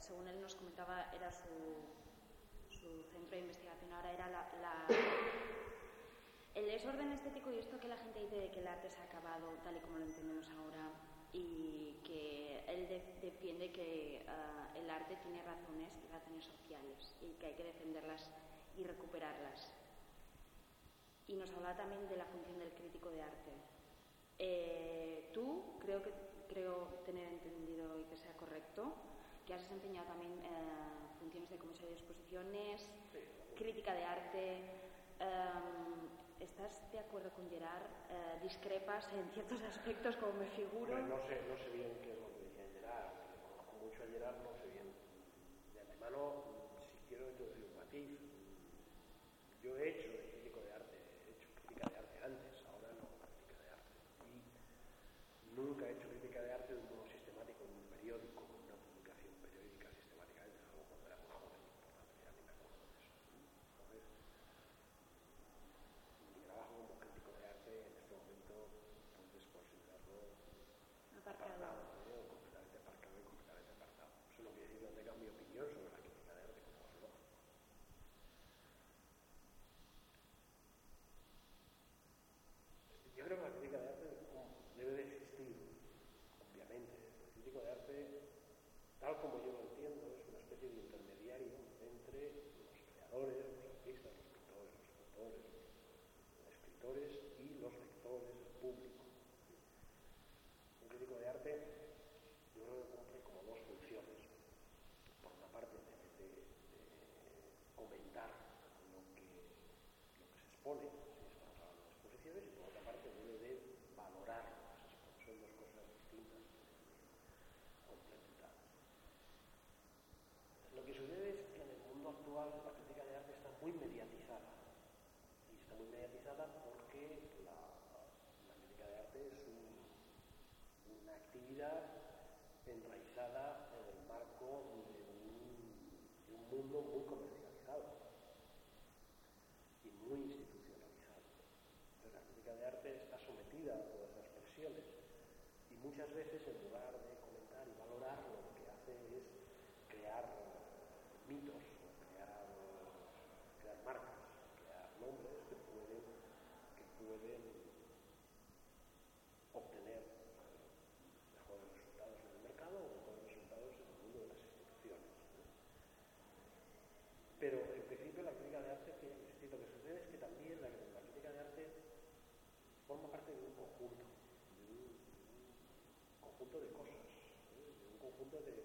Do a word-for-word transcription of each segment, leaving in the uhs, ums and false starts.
según él nos comentaba, era su, su centro de investigación, ahora era la, la, el desorden estético y esto que la gente dice de que el arte se ha acabado tal y como lo entendemos ahora, y que él de, defiende que uh, el arte tiene razones y razones sociales y que hay que defenderlas y recuperarlas. Y nos habla también de la función del crítico de arte. Eh, tú, creo que creo tener entendido y que sea correcto, que has desempeñado también eh, funciones de comisario de exposiciones, sí, crítica de arte. Um, ¿Estás de acuerdo con Gerard? Eh, ¿Discrepas en ciertos aspectos, como me figuro? Hombre, no sé, no sé bien qué es lo que decía Gerard, le conozco mucho a Gerard, no sé bien. De antemano, si quiero introducir un matiz, yo he hecho de crítico de arte, he hecho crítica de arte antes, ahora no crítica de arte. Y nunca he hecho crítica de arte de un modo sistemático en un periódico, en una publicación periódica sistemáticamente, algo cuando era muy joven, por tanto ya ni me acuerdo de eso. Entonces, mi trabajo como crítico de arte en este momento puedes considerarlo apartado, ¿eh? O completamente aparcado y completamente apartado. Eso no quiere decir que no tenga mi opinión sobre la crítica de arte, como es lógico. Yo creo que la crítica de arte debe de existir, obviamente. El crítico de arte, tal como yo lo entiendo, es una especie de intermediario entre los creadores, los artistas, los pintores, los escultores, los escritores y los lectores, el público. Un crítico de arte, yo creo que cumple como dos funciones. Por una parte, debe de, de comentar lo que, lo que se expone, si estamos hablando de exposiciones, y por otra parte, debe de valorar lo que se expone. Son dos cosas distintas, complementadas. Lo que sucede es que en el mundo actual la crítica de arte está muy mediatizada. Y está muy mediatizada porque la, la crítica de arte es un, una actividad enraizada en el marco de un, de un mundo muy comercializado y muy institucionalizado. Entonces la crítica de arte está sometida a todas las presiones y muchas veces en lugar de comentar y valorar lo que hace es crear mitos, o crear, crear marcas, crear nombres que pueden, que pueden obtener mejores resultados en el mercado o mejores resultados en el mundo de las instituciones, ¿no? Pero en principio la crítica de arte tiene que existir. Lo que sucede es que también la, la crítica de arte forma parte de un conjunto, de un, un conjunto de cosas, ¿eh? De un conjunto de,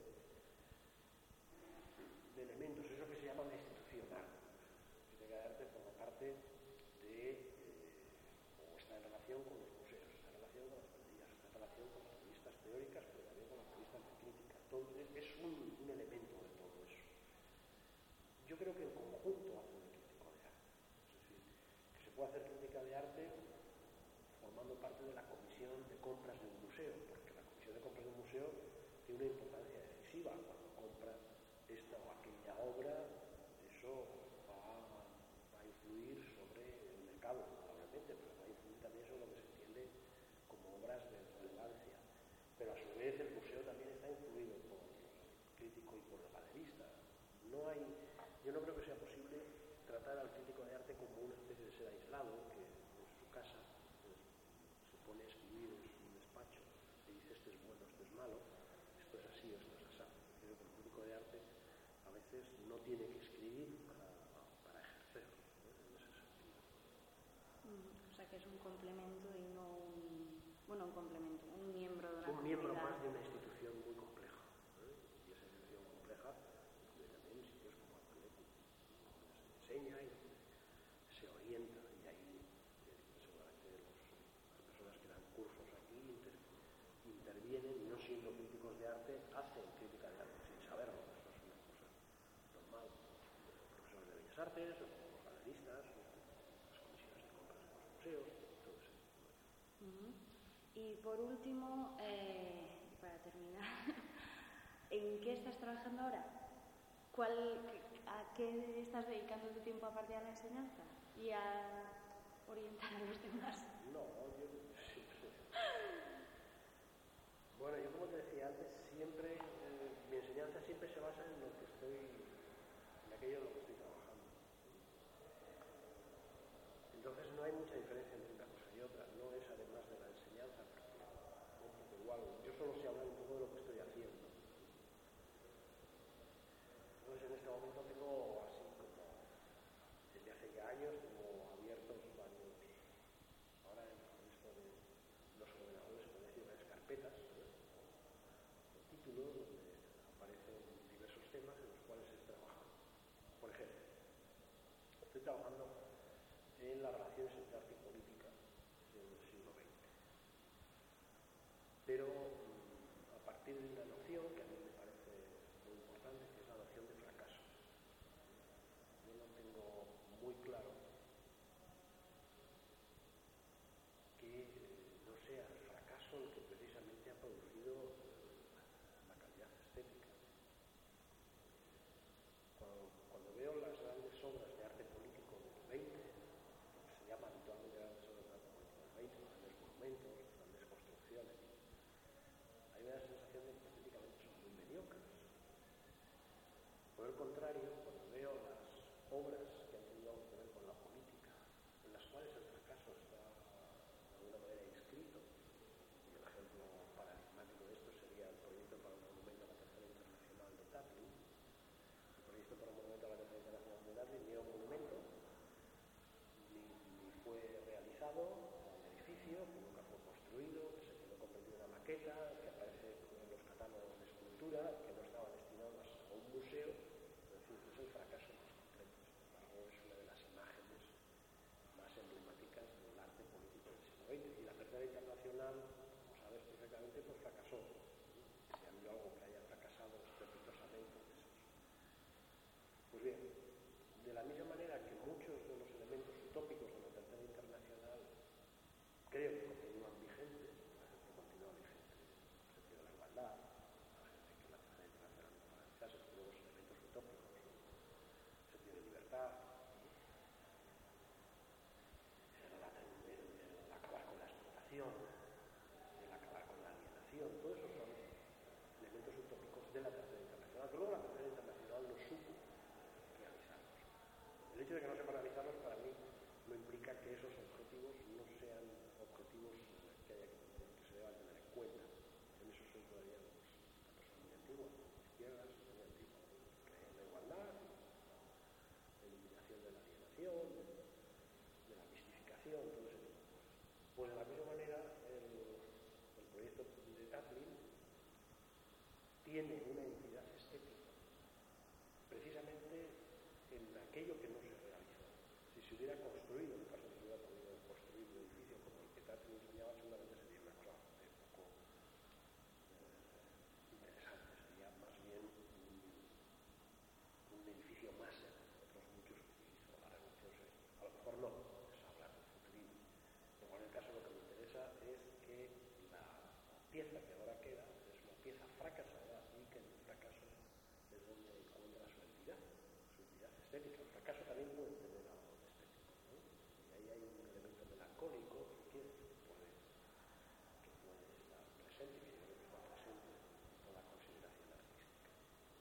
de elementos, es lo que se llama la institucional. La crítica de arte forma parte de, eh, o está en relación con los museos, está en relación con las plantillas, está en relación con las revistas teóricas, pero también con las revistas de crítica. Todo es un, un elemento de todo eso. Yo creo que el conjunto hace un crítico de arte. Es decir, que se puede hacer crítica de arte formando parte de la comisión de compras de un museo, porque la comisión de compras de un museo tiene una importancia decisiva. Cuando compra esta o aquella obra, eso va, va a influir sobre el mercado, probablemente, pero va a influir también sobre lo que se entiende como obras de relevancia. Pero a su vez el museo también está influido por el crítico y por el galerista. No hay, yo no creo que sea posible tratar al crítico de arte como una especie de ser aislado que en su casa pues, se pone a escribir en su despacho y dice esto es bueno, esto es malo, esto es así, esto es así. Creo que el crítico de arte a veces no tiene que escribir para, para ejercer, ¿no? En ese sentido. Mm, o sea que es un complemento y no un, bueno, un complemento, un miembro de una un miembro comunidad. más de una institución muy compleja, ¿eh? Y esa institución compleja incluye también sitios como el colegio, donde se enseña y donde se orienta, y ahí eh, seguramente los, las personas que dan cursos aquí inter, intervienen y no siendo críticos de arte hacen crítica de arte sin saberlo. Eso es una cosa normal, como los profesores de Bellas Artes o como los galeristas o las comisiones de compras de los museos, todo ese tipo de cosas. Uh-huh. Y por último, eh, para terminar, ¿en qué estás trabajando ahora? ¿Cuál, ¿A qué estás dedicando tu tiempo aparte de la enseñanza y a orientar a los demás? No, yo siempre... Bueno, yo como te decía antes, siempre, eh, mi enseñanza siempre se basa en aquello es lo que estoy trabajando. Entonces no hay mucha diferencia entre una cosa y otra, no es además de la enseñanza práctica, un poco igual. Yo solo sé hablar un poco de lo que estoy haciendo. Entonces en este momento tengo así como, desde hace ya años, tengo abiertos varios, ahora con esto de los ordenadores se puede decir varias carpetas, ¿sabes? Con títulos donde aparecen diversos temas en los cuales estoy trabajando. Por ejemplo, estoy trabajando en las relaciones entre arte y política del siglo veinte. Pero mmm, a partir de una noción que a mí me parece muy importante, que es la noción de fracaso. Yo no tengo muy claro que eh, no sea el fracaso el que precisamente ha producido eh, la calidad estética. Cuando, cuando veo las grandes obras de arte político del veinte, lo que se llama habitualmente grandes obras de arte político del veinte, grandes monumentos, grandes construcciones, a mí me da la sensación de que estéticamente son muy mediocres. Por el contrario, cuando veo las obras que han tenido algo que ver con la política, en las cuales el fracaso está de alguna manera inscrito, y el ejemplo paradigmático de esto sería el proyecto para un monumento a la Tercera Internacional de Tatlin. El proyecto para un monumento a la Tercera Internacional de Tatlin ni era un monumento, ni, ni fue realizado, un edificio que nunca fue construido, que se quedó convertido en una maqueta, que aparece en los catálogos de escultura, que no estaba destinado a un museo. Es decir, es el fracaso más completo. Sin embargo, es una de las imágenes más emblemáticas del arte político del siglo veinte. Y la Tercera Internacional, como sabes perfectamente, pues fracasó. Si ha habido algo que haya fracasado estrepitosamente, es eso. Pues bien, de la misma manera que muchos de los elementos utópicos de la Tercera Internacional creo que continúan vigentes, por ejemplo, continúa vigente el sentido de la igualdad, la gente que la Tercera Internacional no paralizase, pero luego los elementos utópicos, el sentido de libertad, el, el, el acabar con la explotación, el acabar con la alienación, todo eso son elementos utópicos de la Tercera Internacional, pero luego la Tercera Internacional no supo realizarlos. El hecho de que no sepa realizarlos para mí no implica que esos objetivos no sean objetivos que, haya, que se deban tener en cuenta. En eso soy todavía una persona muy antigua, de izquierdas, muy antigua. Creo en la igualdad, la eliminación de la alienación, de la mistificación, todo ese tipo de cosas. Pues de la misma manera, el, el proyecto de Tatlin tiene una entidad estética precisamente en aquello que no se realizó. Si se hubiera construido, en el caso de que se hubiera podido construir un edificio como el que Tatlin soñaba, seguramente sería una cosa un poco eh, interesante, sería más bien un, un edificio más de otros muchos que hizo la revolución. A lo mejor no, es hablar del futurismo. Pero en el caso lo que me interesa es que la pieza que ahora queda es una pieza fracasada y que en el fracaso es donde encuentra su entidad, su entidad estética. El fracaso también puede tener algo de estético, ¿no? Y ahí hay un elemento melancólico que puede, que puede estar presente, que yo creo que está presente en toda consideración artística.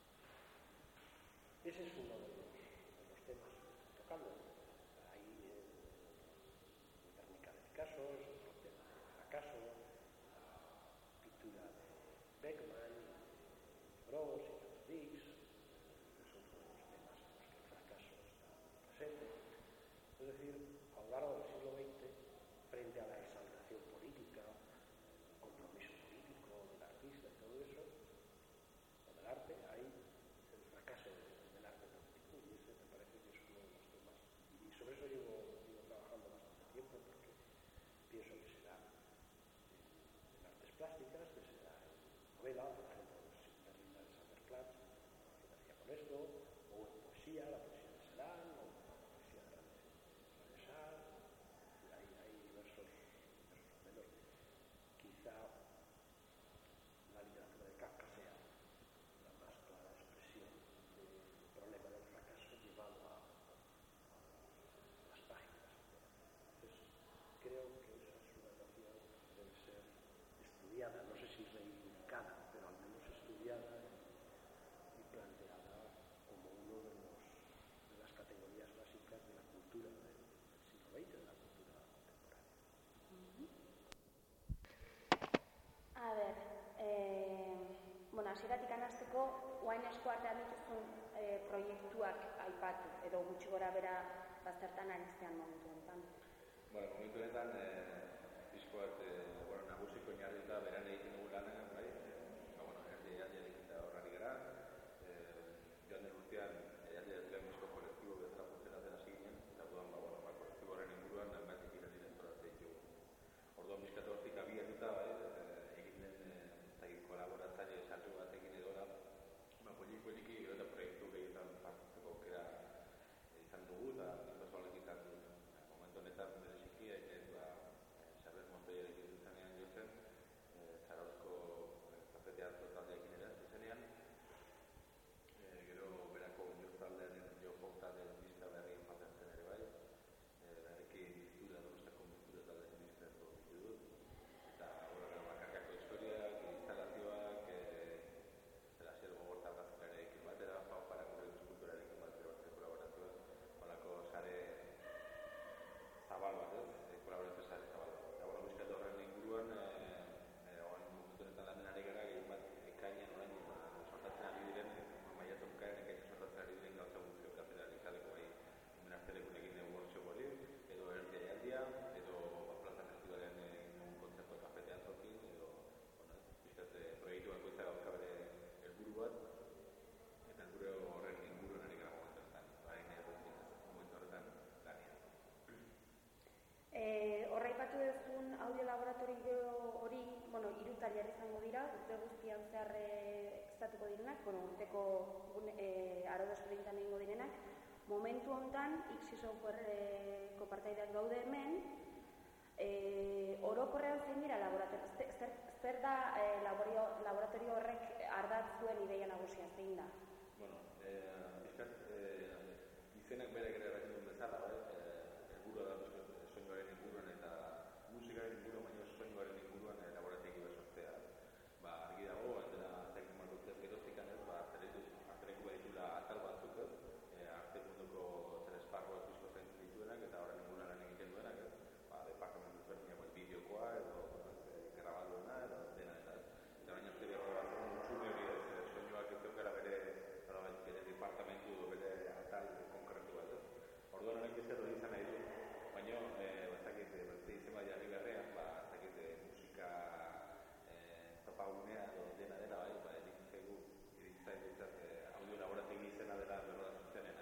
Ese es uno de los, de los temas que estoy tocando. Hay eh, Guernica de Picasso, es otro tema de fracaso, la pintura de Beckman, Gros y Hans Dix, es otro de los temas en los que el fracaso está presente. Es decir, a lo largo del siglo veinte, frente a la exaltación política, el compromiso político del artista y todo eso, o del arte, hay el fracaso del arte político, y ese me parece que es uno de los temas. Y sobre eso llevo, llevo trabajando bastante tiempo, porque pienso que será en, en artes plásticas, que será en novela, por ejemplo, Berlina de Salderplatz, que nacía con esto, o en poesía, la poesía de Serán, o la poesía de Renesar. Hay, hay diversos, diversos modelos. Quizá la literatura de Kafka sea la más clara expresión del problema del fracaso llevado a, a, a las páginas. Entonces, creo que esa es una noción que debe ser estudiada, no sé si reivindicada, pero al menos estudiada y planteada como uno de los hasieratik anasteko, oain esku artean dituzun e, proiektuak aipatu, edo gutxi gora bera baztertan ariztean momentu honetan. Bueno, momentu honetan, pixko bat, bueno, nagusiko inarrita beran egiten dugu lanean, bai? Ba, bueno, erdi ealdia egiten horrari gara. Joan den urtean, ealdia dut lehenbizko kolektibo bezala funtzionatzen hasi ginen, eta duan, ba, bueno, ba, kolektibo horren inguruan, hainbat ikiren direntoratzea ditugu. Orduan, bizkatu hortik abiatuta, bai? Egin den, zagin, kolaboratzaile saltu batekin edo da, ba, polik-poliki, gero eta proiektu gehietan partzeko aukera izan dugu, eta bizpasoalek izan du. Momentu honetan, bereziki, ez ba, Xabier Montoyarekin zuzenean jotzen, Zarauzko kafetea taldeekin ere zuzenean, gero berako jo taldearen, jo pop taldearen bizka berri joaten zen ere bai, berrekin biztura, Donostako biztura taldearen bizkatu bitu dut, eta horrela bakarkako historiak, instalazioak, zera zer gogorta gaztelarekin batera, Pau Parako kulturarekin batera batera kolaborazioak, holako sare zabal bat, ez? Kolaborazio sare zabal bat. Eta, bueno, bizkatu horren inguruan, oan momentu honetan lanen ari gara, gehien bat ekainan orain sortatzen ari diren, maiatzen bukaen ekainan sortatzen ari diren gauza guztiok gaztela izaleko bai, hemen artelekun egin dugu workshop hori, edo erdi aialdia, edo Plaza Festivalen egin dugu kontzertu kafetean zokin, edo, bueno, bizkat proiektu bakoitza gauzka bere helburu bat, eta helburu horren inguruan ari gara momentu honetan, hain erretzen ez, momentu horretan lanean. E, Horraipatu duzun audio laboratorio hori, bueno, hiru tailer izango dira, urte guztian zehar eztatuko direnak, bueno, urteko e, aro desberdintan egingo direnak. Momentu honetan, Ixi Softwareko partaideak gaude hemen, e, orokorrean zein dira laboratorio, zer, zer da e, laborio, laboratorio horrek ardatz duen ideia nagusia, zein da? Bueno, eh, bizkat, eh, izenak bere gero erraten duen bezala, bai? Helburua da bizkat soinuaren inguruan eta musikaren inguruan, baina soinuaren inguruan laborategi bat sortzea. Ba, argi dago, aldera zaik eman dutez geroztikan ez, ba, artereku baditula atal batzuk ez, arte munduko zer esparruak bizko zaintzen dituenak eta horren inguruan lan egiten duenak ez, ba, departamentu ezberdinak bideokoa edo grabaduena edo dena eta ez. Eta baina ez behar bat mutsune hori ez, soinuak ez zeukara bere, bere departamentu edo bere atal konkretu bat ez. Orduan honek bizkatu hori izan nahi du, baina, bazakit, beste izen bat jarri beharrean, ba, bazakit, musika topagunea edo dena dela, bai, ba, edik zaigu, edik zaigu, audio laborategi izena dela berroda zuzenena,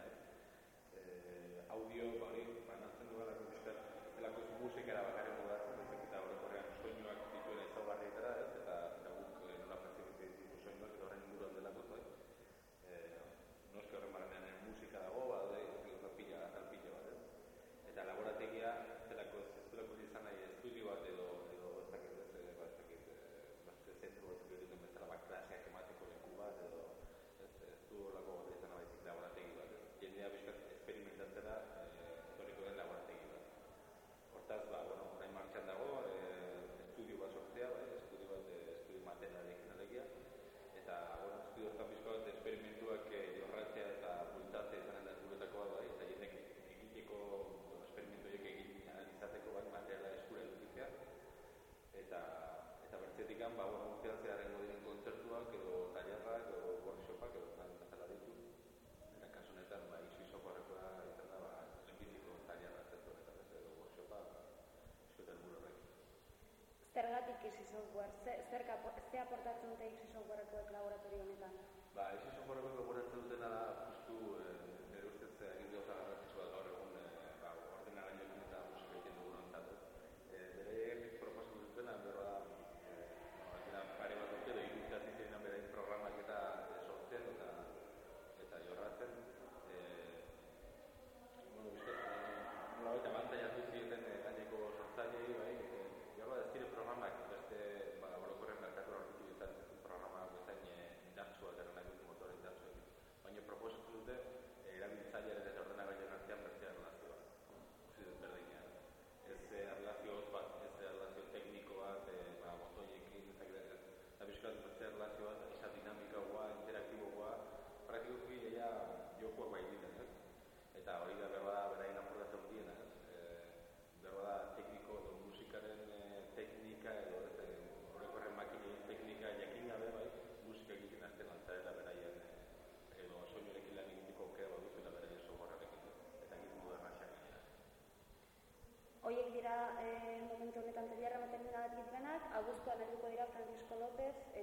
ez. Audio, ba, hori, banatzen du gara, zelako musikara bakarren mugatzen, bezak eta horrekorrean soinuak dituen ezaugarrietara, ez, eta eta guk nola perzibitzen ditu soinuak eta horren inguruan delako, bai. Noski horren barrenean musika dago, ba, da, pila, atal pila bat, ez. Eta laborategia, zelako ez zelako izan nahi estudio bat edo, edo ez dakit, ez, ba, ez dakit, beste zentru batzuk egiten bezala, ba, klaseak emateko leku bat, edo, ez, ez du horlako bat izan baizik laborategi bat, ez. Jendea bizkat esperimentatzera etorriko den laborategi bat. Hortaz, ba, bueno, orain martxan dago, estudio bat sortzea, bai, estudio bat, estudio materialekin alegia, eta, bueno, estudio hortan bizko bat esperimentuak jorratzea eta bultatzea izanen da guretako bat, bai, eta jendek egiteko esperimentu horiek egin analizateko bat materiala eskura edukitzea eta eta bertzetikan, ba, bueno, urtean zeharrengo diren kontzertuak edo tailerrak edo workshopak edo plan bezala ditu. Eta kasu honetan, ba, Ixi Softwarekoa izan da, ba, lehenbiziko tailerra zentu honetan, ez edo workshopa, eskoeta helburu horrekin. Zergatik Ixi Software? Zer ze aportatzen dute Ixi Softwarekoek laboratorio honetan? Ba, Ixi Softwarekoek aportatzen dutena da, justu, nire ustez egin gauza garrantzitsu bat gaur egun, ba, ordenagailuekin eta musika egiten dugun ontzat. Beraiek proposatzen dutena, berra da, pare bat urte, edo iruditaz izan beraien programak eta sortzen eta eta jorratzen. Bueno, bizkat, nola baita abantailatu zieten gaineko sortzailei, bai, gero ez dire programak, beste, ba, orokorren merkatura horretu izan programak bezain indartsuak, errenak dut motor indartsuak. Baina proposatzen dute, erabiltzailearen eta ordenagailuaren artean beste erlazioa. Uzi dut berdinean. Ez erlazio hotz bat, ez erlazio tekniko bat, ba, botoiekin, eta bizkat beste erlazio bat, isa dinamikagoa, interaktiboa, praktikoki ja jokoak bai diren, ez? Eta hori da berba da beraien apurtatzen diena, ez? Berba da tekniko edo musikaren teknika edo horrekorren makinei teknika jakin gabe, bai, musika egiten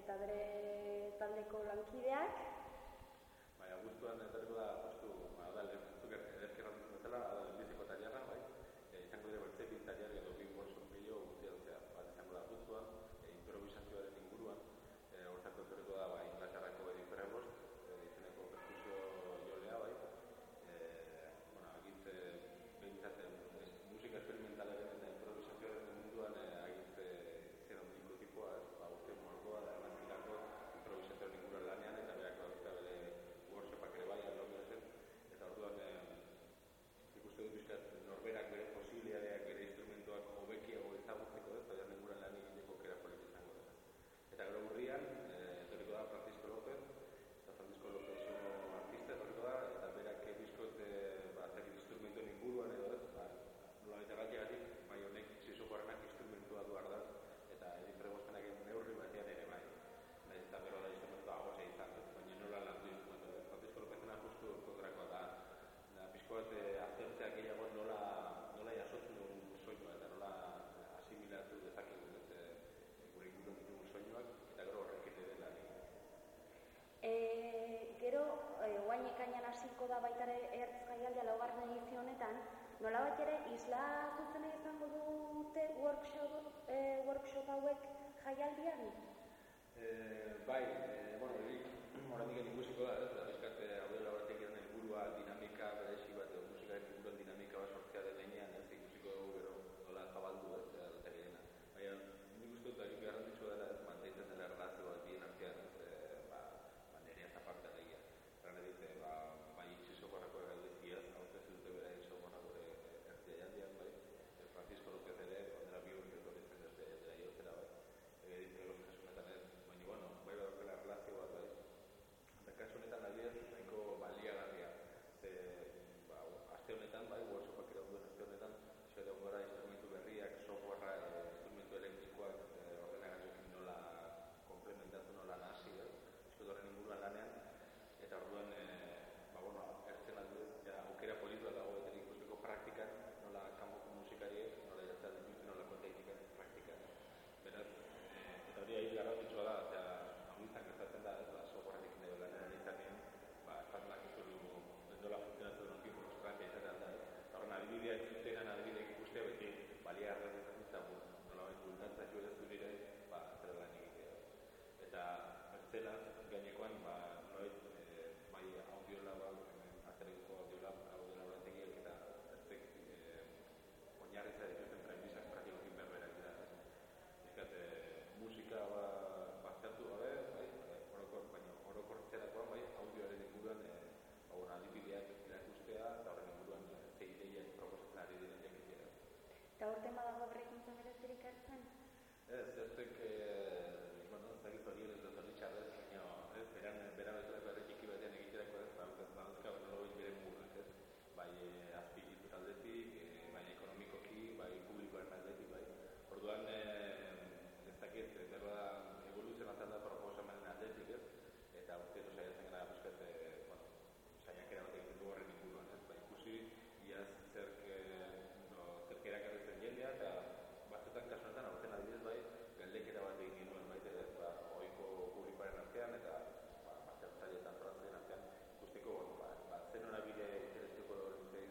eta bere taldeko lankideak. Bai, abuztuan etorriko da, justu, ba, da, zuk ederki errantzen bezala, da, lehenbiziko tailerra, bai, e, izango dira bertze bi tailer edo bi workshop gehiago guztia duzea. Bat izango da abuztuan, e, improvisazioaren inguruan, e, hortako etorriko da, ba, Inglaterrako Eddie Prevost, e, izeneko perkusio jolea, bai, e, bueno, agitze, behintzat, musika experimentalaren eta improvisazioaren munduan, e, agitze zero tipo, ba, urte mordoa, da, emantzilako improvisazioaren inguruan lanean, eta berak dauzka bere workshopak ere bai, Londresen, eta orduan eh, ikuste dut bizkat norberak bere posibilidadeak, bere instrumentuak hobekiago ezagutzeko ez, eta inguruan lan egiteko aukera polita izango dela. Eta gero urrian, eh, etorriko da Francisco López, eta Francisco López sono artista etorriko da, eta berak bizkot eh, ba, zer instrumentuen inguruan edo ez, ba, nola eta gatiagatik, bai honek zizokorrenak instrumentua du ardaz, eta Eddie Prevostenak neurri batean ere bai. Nahiz eta bero da instrumentua agotza izan, baina nola landu instrumentua. Francisco Lópezena justu kontrakoa da, da pixko bat aztertzea gehiago nola, nola jasotzen dugun soinua, eta nola asimilatu dezakegu ez, e, gure inguruan ditugun soinuak, eta gero horrekin ere lan egin. E, gero, e, guain ekainan hasiko da baita ere ertz jaialdia laugarren edizio honetan, nolabait ere isla zuzena izango dute workshop, e, workshop hauek jaialdian? Eh, bai, eh, bueno, oraindik ikusiko da, ez, da bizkat audio laborategiaren helburua dinamika berezi bat edo musikaren inguruan dinamika bat sortzea den heinean, ez, ikusiko dugu gero nola zabaldu, ez, laborategiarena. Baina, nik uste dut, egin garrantzitsua dela, ez, mantentzen dela erlazio bat bien artean, ez, e, ba, ba, nerea zaparte alegia. Erran edite, ba, bai, itxisokorrako erraudiziaz, haute zute bera itxisokorra gure ertzia jandian, bai, e, Francisco López ere, ondera bi urte etorritzen ez dela iotzera, bai, egin pregoz kasunetan ez, baina, bueno, bai badokela erlazio bat, bai. Eta kasu honetan adibidez, nahiko baliagarria. Ze, ba, aste honetan, bai, workshopak iraun duen aste honetan, zure egon gara instrumentu berriak, softwarea, e, instrumentu elektrikoak, e, ordenagailuekin nola komplementatu, nola nahasi, bai, eskut horren inguruan lanean, eta orduan, e, ba, bueno, ertzen adibidez, ja, aukera politua dago eta ikusteko praktikan, nola kanpoko musikariek, nola iratzea dituzten nolako teknikak praktikan. Beraz, e, eta hori ahiz garrantzitsua da, eta hauizan gertatzen da, ez da, softwarearekin nahi lanean izanean, ba, espatlak ez du, ez dola funtzionatzen duen fin frustrantea izatean da, ez. Eta horren adibidea entzutenan adibideak ikustea beti baliagarra eta nola bain bultatza jo ez du nire, ba, zera lan egitea. Eta bertzela, gainekoan, ba, noit, e, bai audiola, ba, aztereko audiola, audiola laborategiak eta ertzek e, oinarritza dituzten premisak praktikokin berberak dira, ez. Bizkat, e, musika, ba, baztertu gabe, bai, orokor, baina orokortzerakoan, bai, audioaren inguruan, e, ba, bueno, adibideak erakustea, eta horren inguruan e, ze ideiak proposatzen ari diren jakitea. Eta urten badago berrikuntza berezirik hartzen? Ez, eztek, e, bueno, ez dakit hori ez dut hori txarrez, baina, ez, beran, beran bezalako erretxiki batean egiterako ez, ba, baduzka, nola bain bere mugak, ez, bai, e, azpikitu taldetik, e, bai, ekonomikoki, bai, publikoaren aldetik, bai. Orduan, e, ez dakit, berra evoluzionatzen da proposamenen aldetik, ez, eta urtero saiatzen gara, buskat, e, bueno, saiakera bat egiten du horren inguruan, ez, ba, ikusi, iaz zerk, no, zerk erakarritzen jendea, eta batzutan kasunetan, aurten adibidez, bai, galdeketa bat egin genuen, bai, ez, ba, ohiko publikoaren artean, eta, ba, baztertzaile eta antolatzaileen artean, ikusteko, bueno, ba, ba, zen norabide interestuko dute,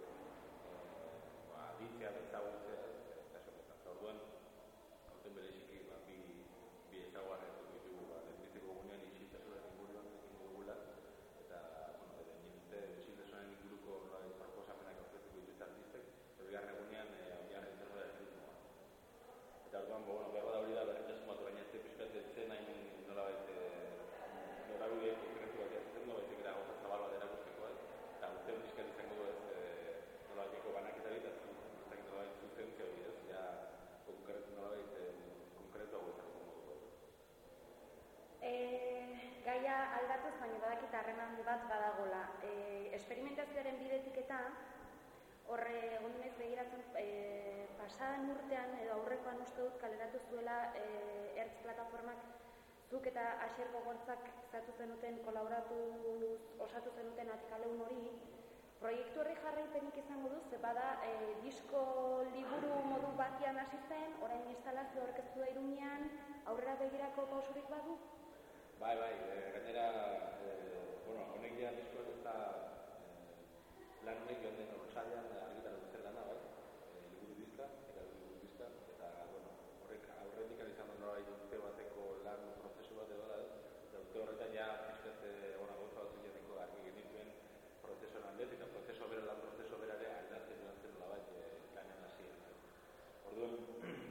ba, aditzea, ezagutzea, ez, kasu honetan. Eta orduan, aurten bereziki, ba, bi, bi ezaguarra hartuko ditugu, ba, lehenbiziko gunean isiltasunaren inguruan egingo dugula, eta, bueno, eta nire dute isiltasunaren inguruko nola proposamenak aurkeztuko dituzte artistek, eta bigarren egunean, e, oinarri zenura erritmoa. Eta orduan, bo, bueno, behar da hori da, berritasun bat orain ez pixkat zen hain nola bait, norabide konkretu bat jatzen du, baizik era gauza zabal bat erakusteko, eta urtean pixkat izango du ez, e, nola baiteko banaketa hori, eta ez dakit nola bait zuzentzia hori ez, ja, konkretu nola bait, konkretu hau ezareko moduko. E, gaia aldatuz, baina badakit harreman bat badagola. E, esperimentazioaren bidetik eta horre egon dunez begiratzen e, pasadan urtean edo aurrekoan uste dut kaleratu zuela e, ertz plataformak zuk eta Asier Gogortzak zatu zenuten, kolaboratu osatu zenuten atikaleun hori, proiektu horri jarraipenik izango du, ze bada e, disko liburu modu batian hasi zen, orain instalazio orkestu da Iruñean, aurrera begirako pausurik badu? Bai, bai, e, gainera, e, bueno, honek ja diskoak ez da e, lan honek joan den orsailean argitaratu zen lana, bai, e, liburu dizka, eta liburu dizka, eta, bueno, horrek aurretik izan den nola urte bateko lan prozesu bat edo da, eta urte horretan ja pizkat ona gauza batzuk jateko argi genituen prozesuan aldez, eta prozesu bera lan prozesu bera ere aldatzen joan zen nola bat e, lanen hasieran. Orduan,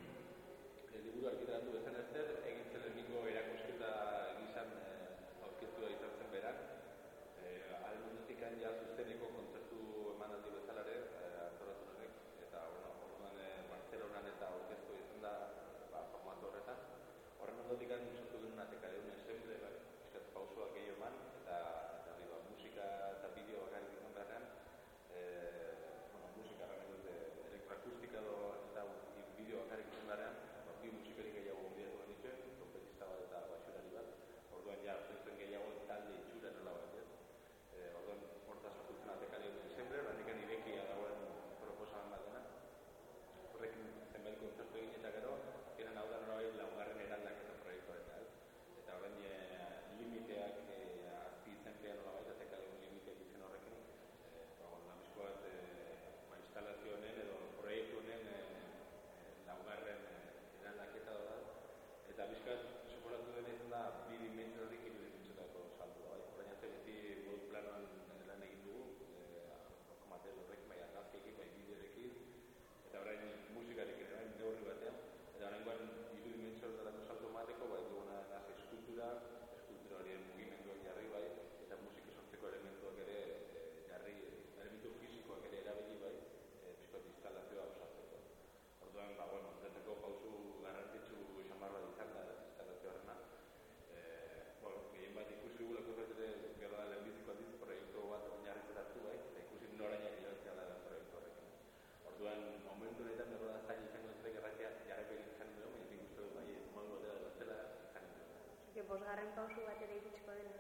e, liburu argitaratu bezan ez zer, egin zen lehenengo erakusketa gizan e, aurkeztua izan zen berak, e, almendutik ja zuzeneko kontzertu emanaldi bezalare e, antolatu horrek, eta bueno, orduan e, Barcelonan eta aurkeztu izan da ba, formatu horretan. Horren ondotik sortu duen ateka egun ensemble, bai, eskat pausoak gehiago eman, eta, eta ba, musika eta bideo bakarrik izan beharrean, e, bueno, musika erran dute elektroakustika edo eta bideo bakarrik izan beharrean, ba, bi musikarik gehiago gonbidatu genituen, trompetista bat eta basurari bat, orduan ja zentzen gehiago talde itxura nola bat, ez? E, orduan horta sortu zen ateka egun ensemble, horretik irekia dagoen proposamen bat dena. Horrekin zenbait kontzertu egin eta gero, gero hau da nolabait laugarren eraldaketa proiektuarena, ez? Eta horren e, limiteak e, azpi izenpean nolabait, eta egun limiteak izen horrekin, e, ba, bueno, labizko bat e, ba, instalazio honen edo proiektu honen e, e, laugarren e, eraldaketa da, eta bizkat suporatu dena izan da bi dimentziorik hiru dimentsiotako saltua, bai? Horrein arte beti modu planoan lan egin dugu, e, roko material horrekin, bai argazkiekin, bai bideorekin, eta orain musikarekin, orain neurri batean, eta oraingoan hiru dimentsiotako salto emateko, bai duguna naz eskultura, eskultura horien mugimenduak jarri, bai, eta musika sortzeko elementuak ere e, jarri, elementu fisikoak ere erabili, bai, e, bizkot instalazioa osatzeko. Orduan, ba, bueno, entzateko pausu garrantzitsu xamar bat izan da instalazio horrena. E, bueno, gehien bat ikusi gulako ere gero da lehenbiziko aldiz proiektu bat oinarritzen hartu, bai, eta ikusi noraina iratzea da proiektu horrekin. Orduan, momentu honetan gero da zaila izango zuek erratia jarrepen izan duen, baina nik uste dut, bai, modu batera batzela izan duen. Eke, bosgarren pausu bat ere iritsiko dela.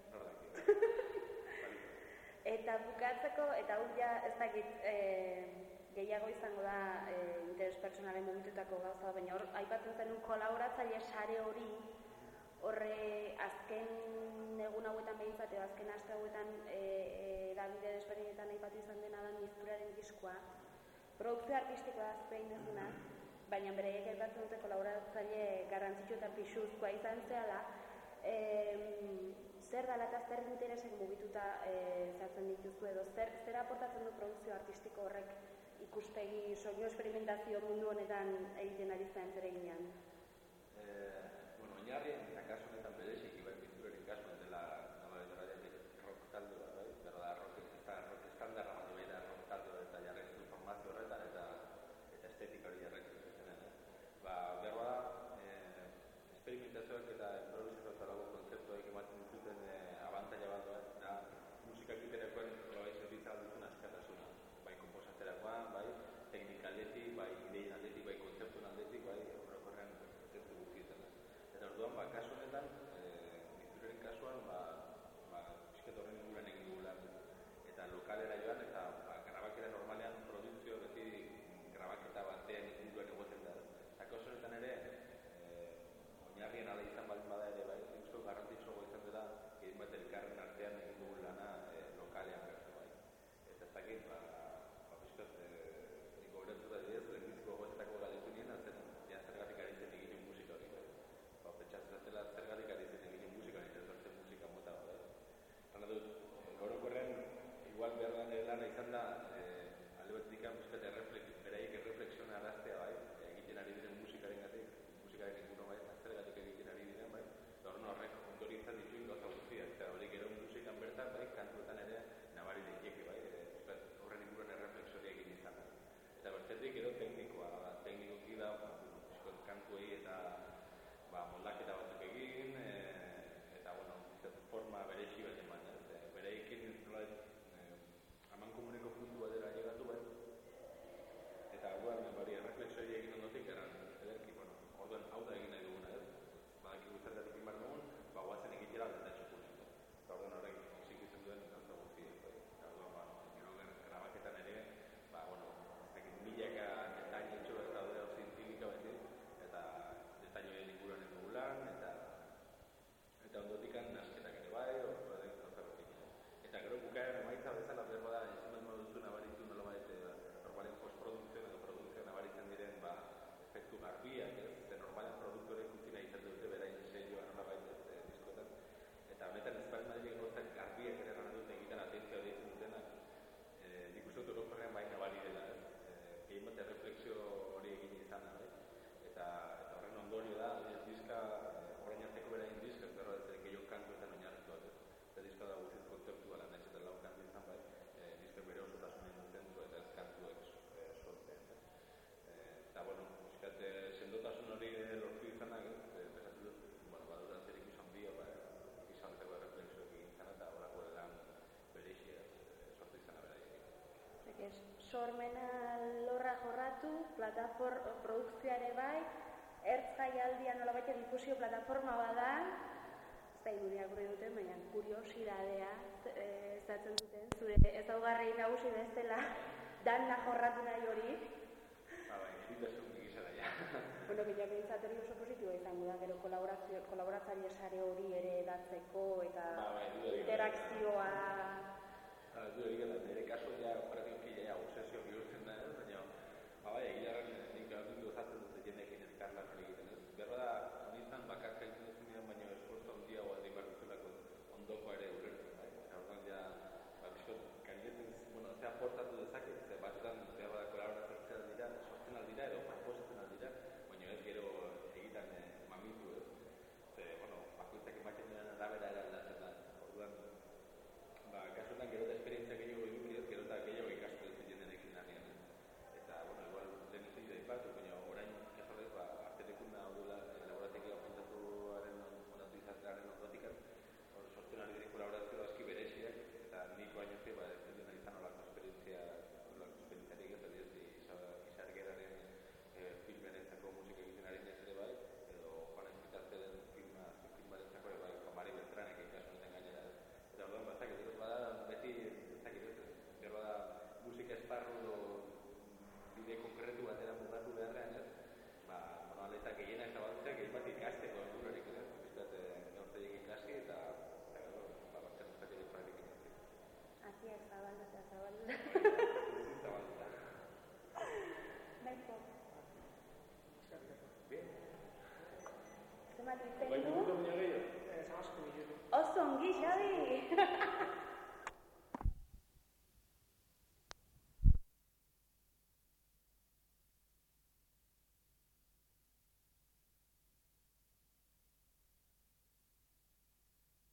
Nordaki. Eta bukatzeko, eta hau ja ez dakit e, gehiago izango da e, interes pertsonalen mugitutako gauza, baina hor aipatzen zenun kolaboratzaile sare hori horre azken egun hauetan behintzat, edo azken aste hauetan edabide e, desberdinetan aipatu izan dena da Misturaren diskoa. Produkzio artistikoa azpein dezuna, baina bereiek aipatzen dute kolaboratzaile garrantzitsu eta pixuzkoa izan zehala, e, zer dala eta zer interesek mugituta e, zartzen dituzu edo zer, zer aportatzen du produkzio artistiko horrek ikuspegi soinu esperimentazio mundu honetan egiten ari zen zer eginean? Eh, bueno, oinarrien eta kasu honetan bereziki bai Misturaren kasuan dela nolabait rock talde bat, bai, berda rock eta rock estandarra bat bai da rock talde eta jarraitu formazio horretan eta eta estetika hori jarraitu zenean, eh. Ba, berba eh, esperimentazioak eta improvisazio eta lagu kontzeptuak ematen dituten eh, abantaila bat da musika egiterakoan nolabait zerbitza duten askatasuna, bai konposatzerakoan, bai teknika aldetik, bai ideien aldetik, bai kontzeptuen aldetik, bai orokorrean kontzeptu guztietan. Eta orduan, ba, kasu honetan, sormena lorra jorratu, plataform, produkzioare bai, ertz jaialdia nolabait difusio plataforma bada, ez da irudiak gure duten, baina kuriosidadea ezatzen duten, zure ezaugarri nagusi bezala dana jorratu nahi hori. Ba, bai, iritasun gizara, ja. Bueno, baina behintzat hori oso positiboa izango da, gero kolaboratzaile sare hori ere edatzeko eta interakzioa... Du erik eta nire kaso ja, operatioki ja, obsesio bihurtzen da, baina, ba bai, egilarren nik aldun gozatzen dut jendekin elkarlan hori egiten ez. Berra da, honetan bakarka egiten duzunean, baina esforzo handiagoa egin behar duzulako ondoko ere ulertzen, bai? Orduan ja, ba, bizkot, karinetzen, bueno, ze aportatu dezake, ze batzutan berra da kolaboratzen aldira, sortzen aldira edo proposatzen aldira, baina ez gero egitan eh, mamitu ez. Ze, bueno, bakoitzak ematen dena arabera eraldatzen da. Orduan, ba, kasutan gero da esperientzia gehiago edukiz, gero eta gehiago ikasko ez jendenekin lanean. Eta, bueno, igual lehen ez egin daipatu, baina orain ezorrez, ba, artelekun hau dula laborategia apuntatuaren onatu izatearen ondatikan, hor sortzen ari diren kolaborazio aski bereziak, eta nik baino ze, ba, ez dena izan olako esperientzia, olako esperientziarik ez, adiez, izargeraren eh, filmerentzako musika egiten ari nez ere bai, edo Juan Espitazte den filmarentzako ere bai, Mari Beltranek ikasun eten gainera. Eta orduan, ba, zakit, ez bada, beti, ez zakit, ez, gero da, musika esparru edo bide konkretu batera mugatu beharrean, ez, ba, bueno, aleta gehiena ezabaltzea, gehi bat ikasteko helbururik, ez, bizkat, gaurteiek ikasi, eta, eta gero, ba, batzen ustak ere praktikin ez. Asiak zabalduta, zabalduta. Zabalduta. Baiko. Bien. Zemat izten Bai, du? minuto baina gehiago. Ez asko minutu. Oso ongi, Xabi!